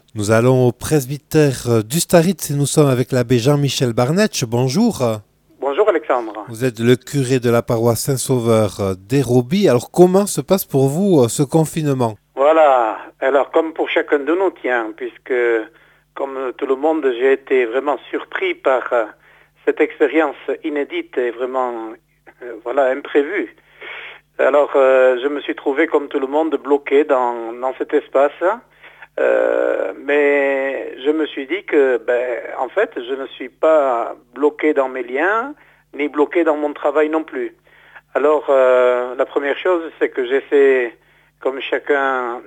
Nous allons au presbytère d'Ustaritz et nous sommes avec l'abbé Jean-Michel Barnetch. Bonjour. Bonjour Alexandre. Vous êtes le curé de la paroisse Saint-Sauveur d'Héroby. Alors comment se passe pour vous ce confinement? Voilà, alors comme pour chacun de nous, tiens, puisque comme tout le monde, j'ai été vraiment surpris par cette expérience inédite et vraiment imprévue. Alors je me suis trouvé comme tout le monde bloqué dans cet espace, mais je me suis dit que en fait je ne suis pas bloqué dans mes liens, ni bloqué dans mon travail non plus. Alors, la première chose, c'est que j'essaie, comme chacun,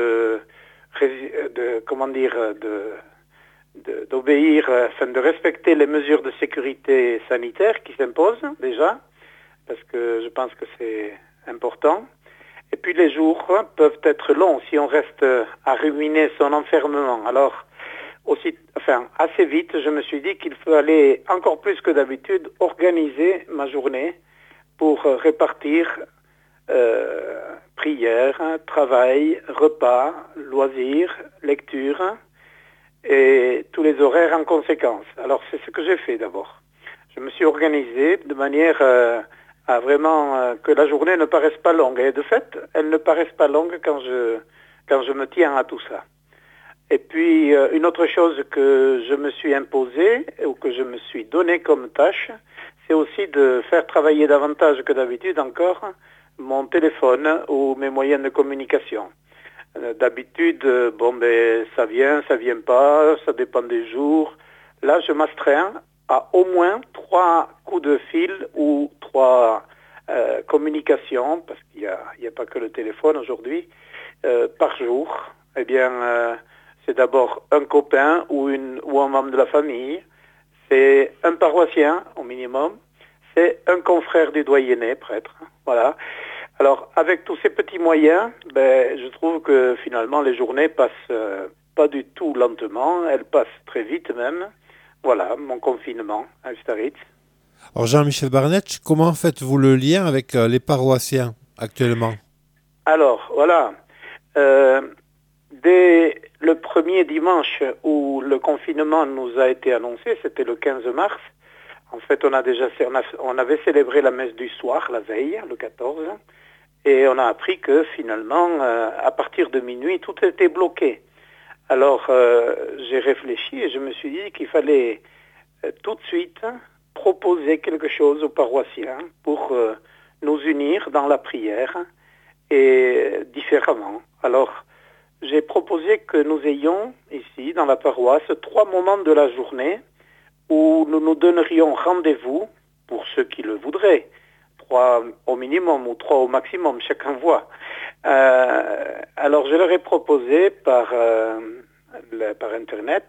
d'obéir, enfin, de respecter les mesures de sécurité sanitaire qui s'imposent déjà, parce que je pense que c'est important. Et puis les jours peuvent être longs si on reste à ruminer son enfermement. Alors, assez vite, je me suis dit qu'il fallait encore plus que d'habitude organiser ma journée pour répartir prière, travail, repas, loisirs, lecture et tous les horaires en conséquence. Alors c'est ce que j'ai fait d'abord. Je me suis organisé de manière à vraiment que la journée ne paraisse pas longue. Et de fait, elle ne paraisse pas longue quand je me tiens à tout ça. Et puis une autre chose que je me suis imposée ou que je me suis donnée comme tâche, c'est aussi de faire travailler davantage que d'habitude encore mon téléphone ou mes moyens de communication. D'habitude, ça vient pas, ça dépend des jours. Là, je m'astreins à au moins 3 coups de fil ou 3 communications, parce qu'il y a pas que le téléphone aujourd'hui, par jour. Eh bien, c'est d'abord un copain ou un membre de la famille, c'est un paroissien au minimum, c'est un confrère du doyenné, prêtre, voilà. Alors, avec tous ces petits moyens, je trouve que finalement les journées passent pas du tout lentement, elles passent très vite même. Voilà, mon confinement à Ustaritz. Alors Jean-Michel Barnetch, comment faites-vous le lien avec les paroissiens actuellement? Alors, voilà, euh, dès le premier dimanche où le confinement nous a été annoncé, c'était le 15 mars, en fait on avait célébré la messe du soir, la veille, le 14, et on a appris que finalement, à partir de minuit, tout était bloqué. Alors, j'ai réfléchi et je me suis dit qu'il fallait tout de suite proposer quelque chose aux paroissiens pour nous unir dans la prière et différemment. Alors, j'ai proposé que nous ayons ici, dans la paroisse, 3 moments de la journée où nous nous donnerions rendez-vous pour ceux qui le voudraient. 3 au minimum ou 3 au maximum, chacun voit. Alors je leur ai proposé par Internet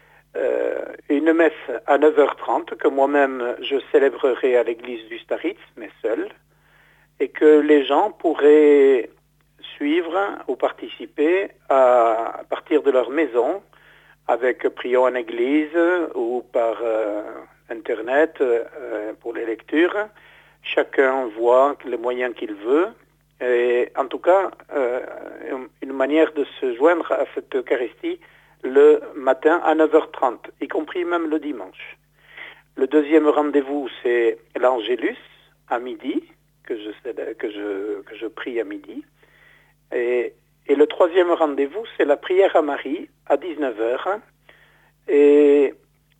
une messe à 9h30 que moi-même je célébrerai à l'église du Staritz, mais seul, et que les gens pourraient suivre ou participer à partir de leur maison avec prions en église ou par Internet pour les lectures. Chacun voit les moyens qu'il veut. Et en tout cas, une manière de se joindre à cette Eucharistie le matin à 9h30, y compris même le dimanche. Le deuxième rendez-vous, c'est l'Angélus à midi, que je prie à midi. Et le troisième rendez-vous, c'est la prière à Marie à 19h, et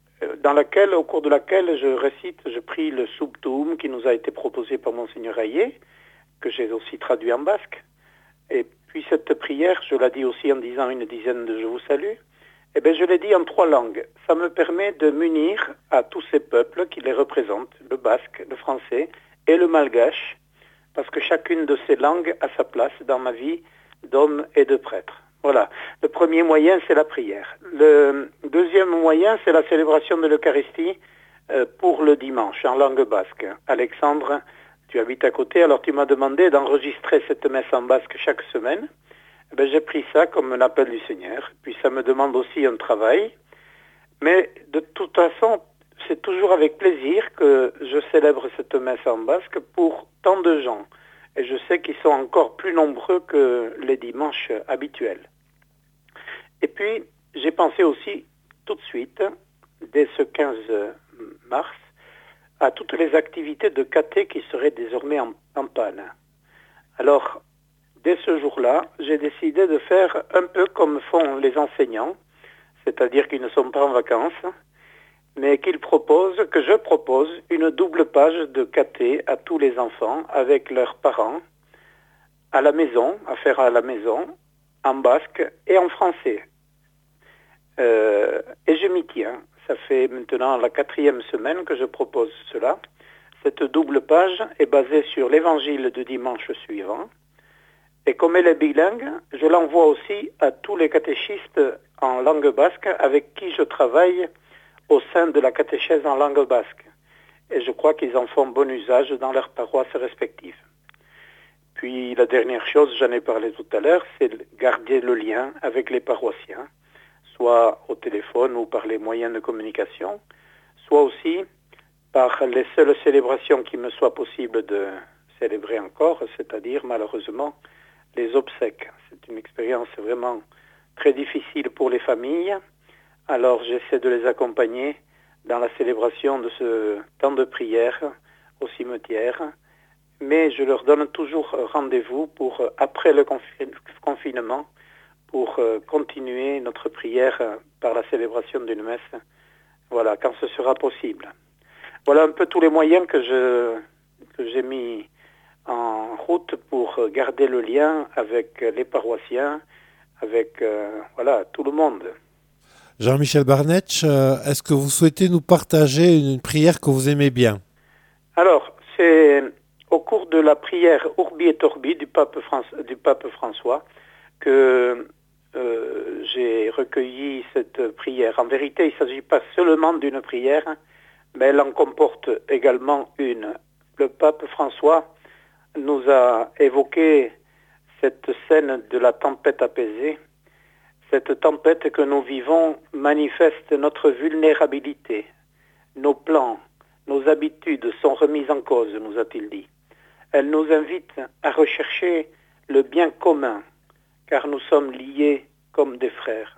au cours de laquelle je prie le Subtum qui nous a été proposé par Monseigneur Hayet, que j'ai aussi traduit en basque. Et puis cette prière, je la dis aussi en disant une dizaine de Je vous salue. Eh bien, je l'ai dit en 3 langues. Ça me permet de m'unir à tous ces peuples qui les représentent, le basque, le français et le malgache, parce que chacune de ces langues a sa place dans ma vie d'homme et de prêtre. Voilà. Le premier moyen, c'est la prière. Le deuxième moyen, c'est la célébration de l'Eucharistie pour le dimanche, en langue basque. Alexandre, tu habites à côté, alors tu m'as demandé d'enregistrer cette messe en basque chaque semaine. J'ai pris ça comme un appel du Seigneur. Puis ça me demande aussi un travail. Mais de toute façon, c'est toujours avec plaisir que je célèbre cette messe en basque pour tant de gens. Et je sais qu'ils sont encore plus nombreux que les dimanches habituels. Et puis, j'ai pensé aussi tout de suite, dès ce 15 mars, à toutes les activités de caté qui seraient désormais en panne. Alors, dès ce jour-là, j'ai décidé de faire un peu comme font les enseignants, c'est-à-dire qu'ils ne sont pas en vacances, mais que je propose une double page de caté à tous les enfants avec leurs parents, à la maison, à faire à la maison, en basque et en français. Et je m'y tiens. Ça fait maintenant la 4e semaine que je propose cela. Cette double page est basée sur l'évangile du dimanche suivant. Et comme elle est bilingue, je l'envoie aussi à tous les catéchistes en langue basque avec qui je travaille au sein de la catéchèse en langue basque. Et je crois qu'ils en font bon usage dans leurs paroisses respectives. Puis la dernière chose, j'en ai parlé tout à l'heure, c'est de garder le lien avec les paroissiens, soit au téléphone ou par les moyens de communication, soit aussi par les seules célébrations qui me soit possible de célébrer encore, c'est-à-dire malheureusement les obsèques. C'est une expérience vraiment très difficile pour les familles, alors j'essaie de les accompagner dans la célébration de ce temps de prière au cimetière, mais je leur donne toujours rendez-vous pour après le confinement pour continuer notre prière par la célébration d'une messe, voilà, quand ce sera possible. Voilà un peu tous les moyens que j'ai mis en route pour garder le lien avec les paroissiens, avec voilà, tout le monde. Jean-Michel Barnetch, est-ce que vous souhaitez nous partager une prière que vous aimez bien? Alors, c'est au cours de la prière Urbi et Orbi du pape François que j'ai recueilli cette prière. En vérité, il ne s'agit pas seulement d'une prière, mais elle en comporte également une. Le pape François nous a évoqué cette scène de la tempête apaisée. Cette tempête que nous vivons manifeste notre vulnérabilité. Nos plans, nos habitudes sont remises en cause, nous a-t-il dit. Elle nous invite à rechercher le bien commun, car nous sommes liés comme des frères.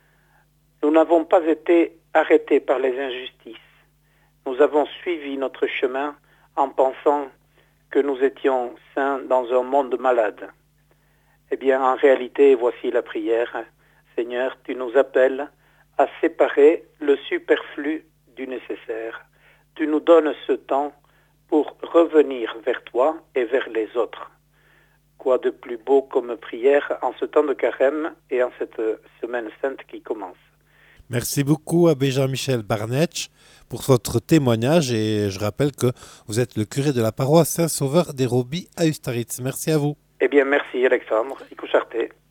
Nous n'avons pas été arrêtés par les injustices. Nous avons suivi notre chemin en pensant que nous étions sains dans un monde malade. Eh bien, en réalité, voici la prière. Seigneur, tu nous appelles à séparer le superflu du nécessaire. Tu nous donnes ce temps pour revenir vers toi et vers les autres. Quoi de plus beau comme prière en ce temps de carême et en cette semaine sainte qui commence. Merci beaucoup, abbé Jean-Michel Barnetch, pour votre témoignage et je rappelle que vous êtes le curé de la paroisse Saint-Sauveur d'Héroby à Ustaritz. Merci à vous. Eh bien, merci Alexandre. Ikusharte.